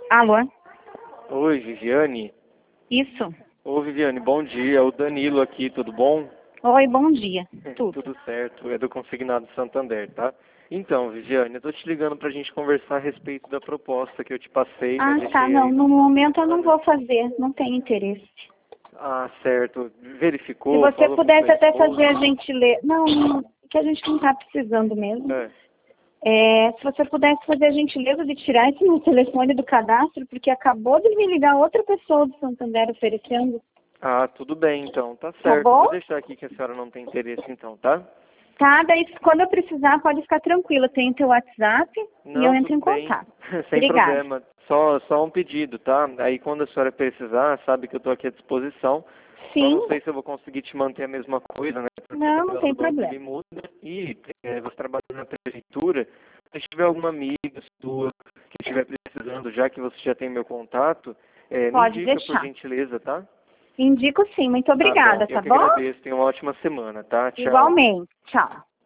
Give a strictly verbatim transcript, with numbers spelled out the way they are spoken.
Alô? Oi, Viviane. Isso. Ô, Viviane, bom dia. O Danilo aqui, tudo bom? Oi, bom dia. Tudo. Tudo certo. É do Consignado Santander, tá? Então, Viviane, eu tô te ligando pra gente conversar a respeito da proposta que eu te passei, né? Ah, Deixei tá. Não, aí. no momento eu não vou fazer. Não tenho interesse. Ah, certo. Verificou? Se você Falou com pudesse sua até esposa? fazer a gentileza... Não, não, que a gente não está precisando mesmo. É. É, se você pudesse fazer a gentileza de tirar esse meu telefone do cadastro, porque acabou de me ligar outra pessoa do Santander oferecendo. Ah, tudo bem, então. Tá Tá certo. bom? Vou deixar aqui que a senhora não tem interesse, então, tá? Tá, daí quando eu precisar, pode ficar tranquila. Tem teu WhatsApp e eu Não, entro tudo em bem. contato. Sem Obrigada. problema. Só, só um pedido, tá? Aí quando a senhora precisar, sabe que eu tô aqui à disposição. Só Sim. não sei se eu vou conseguir te manter a mesma coisa, né? Porque Não, não tabela tem do banco problema. ele muda. E é, você trabalha na prefeitura. Se tiver alguma amiga sua que estiver precisando, já que você já tem meu contato, é, me Pode indica, por deixar. gentileza, tá? Indico sim. Muito Tá bom. obrigada, Eu tá que bom? agradeço. Tenha uma ótima semana, tá? Tchau. Igualmente. Tchau.